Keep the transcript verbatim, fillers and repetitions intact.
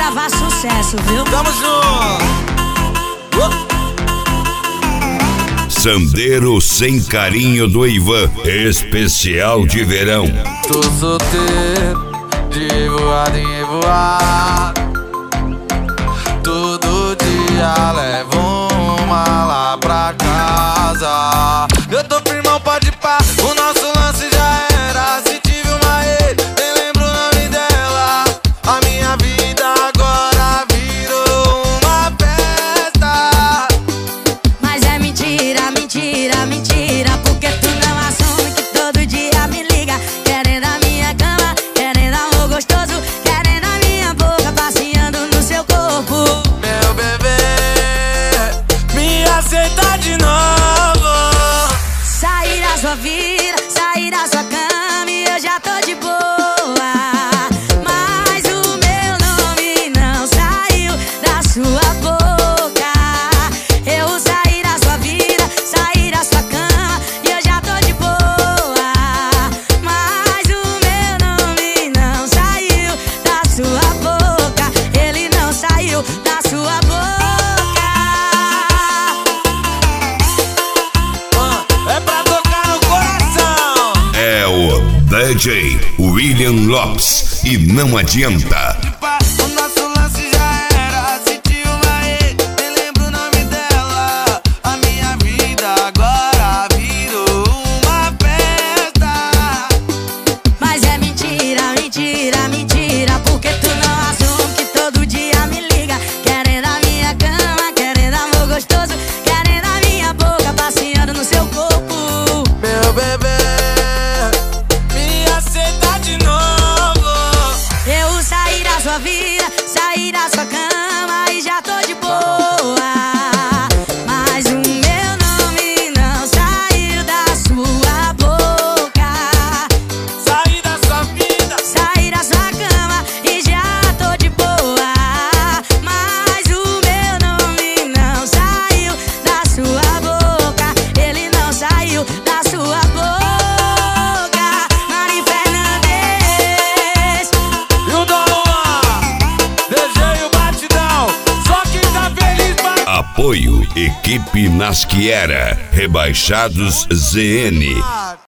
gravar sucesso, viu? Tamo junto. Uh. Sandeiro Sem Carinho do Ivan, especial de verão. Tô solteiro, de voado em voado. Todo dia levo uma lá pra casa. Eu tô firmão, pode pá, o nosso lance já era. Se tive uma ex, nem lembro o nome dela. A minha vida agora virou uma festa. Mas é mentira, mentira, mentira, porque tu não assume que todo dia me liga, querendo a minha cama, querendo amor gostoso, querendo a minha boca passeando no seu corpo. Meu bebê, me aceita de novo. Sair da sua vida, sair da sua cama e eu já tô de boa. Mas o meu nome não saiu da sua boca. Eu saí da sua vida, saí da sua cama e eu já tô de boa. Mas o meu nome não saiu da sua boca. Ele não saiu da sua boca. É pra tocar no coração. É o D J William Lopes e não adianta. O nosso lance já era. Se tive uma ex, nem lembro o nome dela. A minha vida agora virou uma festa. Mas é mentira, mentira, mentira, porque tu não assume que todo dia me liga, querendo a minha cama, querendo amor gostoso, querendo a minha boca passeando no seu corpo. Meu bebê, me aceita de novo. Eu saí da sua vida, saí da sua cama e já tô de boa. Mas o meu nome não saiu da sua boca. Saí da sua vida. Saí da sua cama e já tô de boa. Mas o meu nome não saiu da sua boca. Ele não saiu da sua boca. Mari Fernandes. E o Dom Juan, D J e o Batidão. Só quem tá feliz vai. Apoio Equipe Nasquiera, Rebaixados Z N.